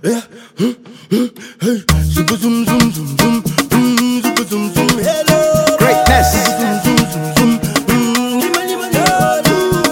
yeah. Hey, super zoom zoom zoom zoom, super zoom zoom. Hello, Greatness. zoom zoom zoom zoom. Lima lima lima,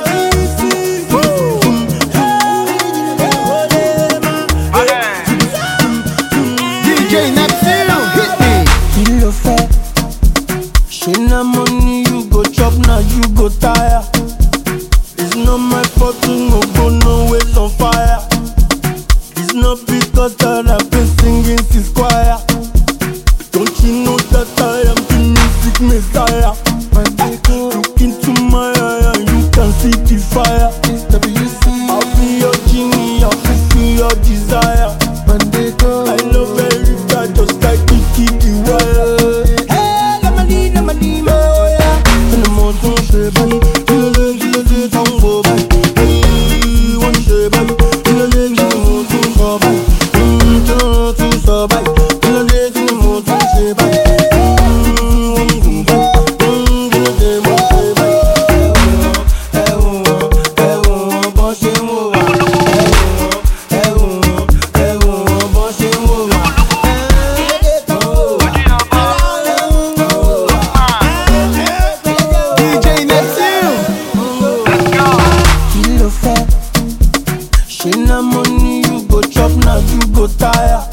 DJ Neptune, hit me. Kilo fat, she na money you go chop now you go tire. It's not my fault to no go nowhere on fire. It's not because that I've been singing since choir. Don't you know that I am the music messiah? Look into my eye and you can see the fire. I'll be your genie, I'll fulfill your desire. I love every guy just like the kid the wire. Hey, lamali, oh yeah. And the mountain shape, kilo tango, hey, one shape, kilo mountain survive, kilo to survive, kilo mountain shape, one go back, kilo DJ Neptune. Kilo fat, she na money you go chop now you go tire.